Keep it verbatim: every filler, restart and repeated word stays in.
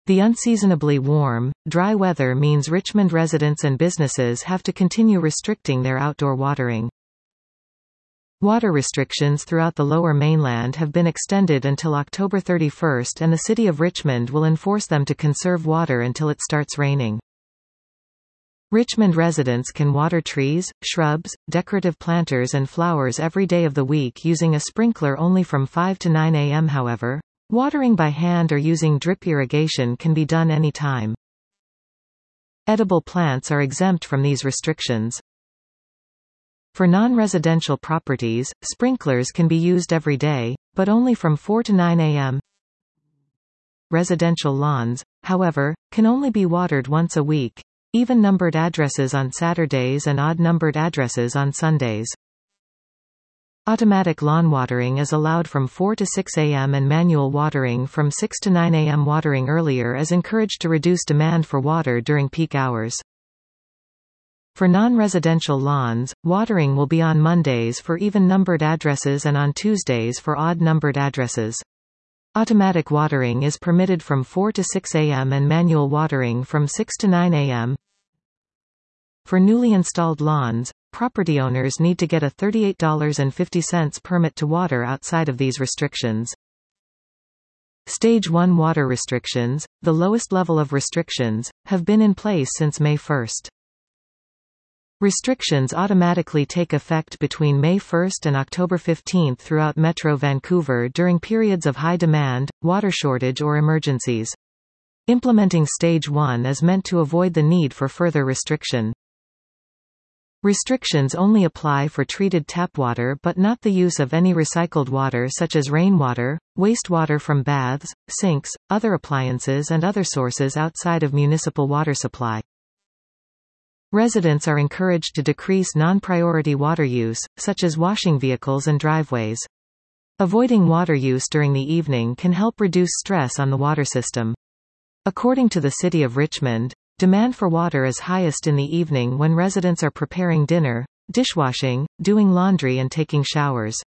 The unseasonably warm, dry weather means Richmond residents and businesses have to continue restricting their outdoor watering. Water restrictions throughout the Lower Mainland have been extended until October thirty-first, and the City of Richmond will enforce them to conserve water until it starts raining. Richmond residents can water trees, shrubs, decorative planters and flowers every day of the week using a sprinkler only from five to nine a m However, watering by hand or using drip irrigation can be done any time. Edible plants are exempt from these restrictions. For non-residential properties, sprinklers can be used every day, but only from four to nine a m Residential lawns, however, can only be watered once a week, even-numbered addresses on Saturdays and odd-numbered addresses on Sundays. Automatic lawn watering is allowed from four to six a m and manual watering from six to nine a m Watering earlier is encouraged to reduce demand for water during peak hours. For non-residential lawns, watering will be on Mondays for even-numbered addresses and on Tuesdays for odd-numbered addresses. Automatic watering is permitted from four to six a m and manual watering from six to nine a m For newly installed lawns, property owners need to get a thirty-eight dollars and fifty cents permit to water outside of these restrictions. Stage one water restrictions, the lowest level of restrictions, have been in place since May first. Restrictions automatically take effect between May first and October fifteenth throughout Metro Vancouver during periods of high demand, water shortage or emergencies. Implementing Stage one is meant to avoid the need for further restriction. Restrictions only apply for treated tap water but not the use of any recycled water such as rainwater, wastewater from baths, sinks, other appliances and other sources outside of municipal water supply. Residents are encouraged to decrease non-priority water use, such as washing vehicles and driveways. Avoiding water use during the evening can help reduce stress on the water system. According to the City of Richmond, demand for water is highest in the evening when residents are preparing dinner, dishwashing, doing laundry and taking showers.